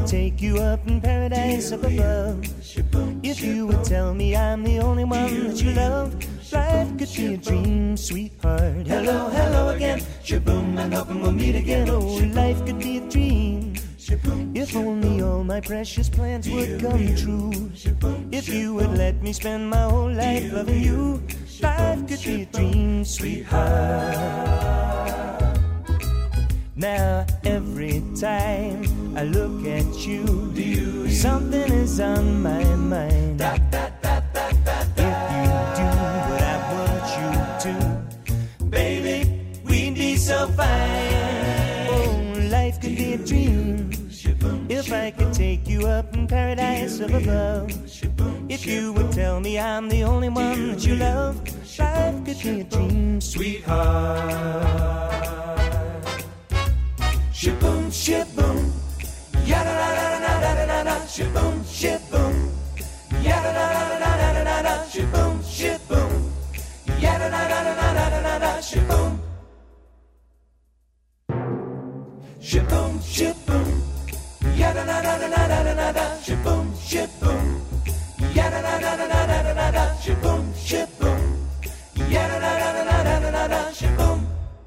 take you up in paradise up above. If you would tell me I'm the only one that you love, life could be a dream, sweetheart. Hello, hello again, shaboom, and hoping we'll meet again. Oh, life could be a dream, if only all my precious plans would come true. If you would let me spend my whole life loving you, life could be a dream, sweetheart. Now every time I look at you, something is on my mind. If you do what I want you to, baby, we'd be so fine. Oh, life could be a dream, if I could take you up in paradise up above. If you would tell me I'm the only one that you love, life could be a dream, sweetheart. Shaboom, shaboom, yada da da da da da da. Shaboom, shaboom, yada da da da da da da. Shaboom, shaboom, yada da da da da da da. Shaboom, shaboom, shaboom, yada da da da da da da. Shaboom, shaboom, yada da da da da da da. Shaboom, shaboom, yada da da da da da da. Shaboom.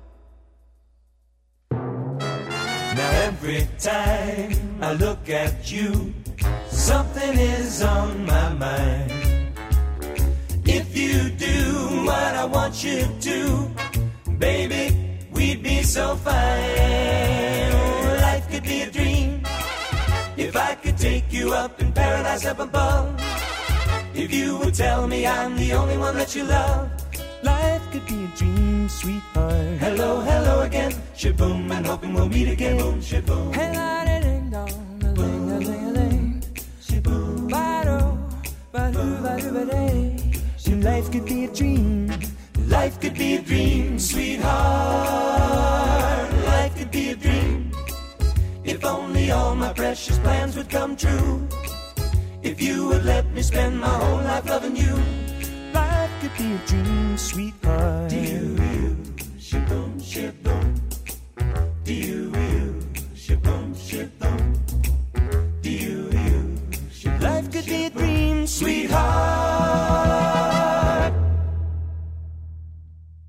Every time I look at you, something is on my mind. If you do what I want you to, baby, we'd be so fine. Oh, life could be a dream, if I could take you up in paradise up above. If you would tell me I'm the only one that you love, life could be a dream, sweetheart. Hello, hello again, shaboom, and hoping we'll meet again. Boom, shaboom. Hey, la, ding, dong, a ling, a ling, a ling. Shaboom. Ba-do, ba-do, ba-do, ba-day. Life could be a dream. Life could be a dream, sweetheart. Life could be a dream, if only all my precious plans would come true. If you would let me spend my whole life loving you, life could be a dream, sweetheart. Do you, shaboom.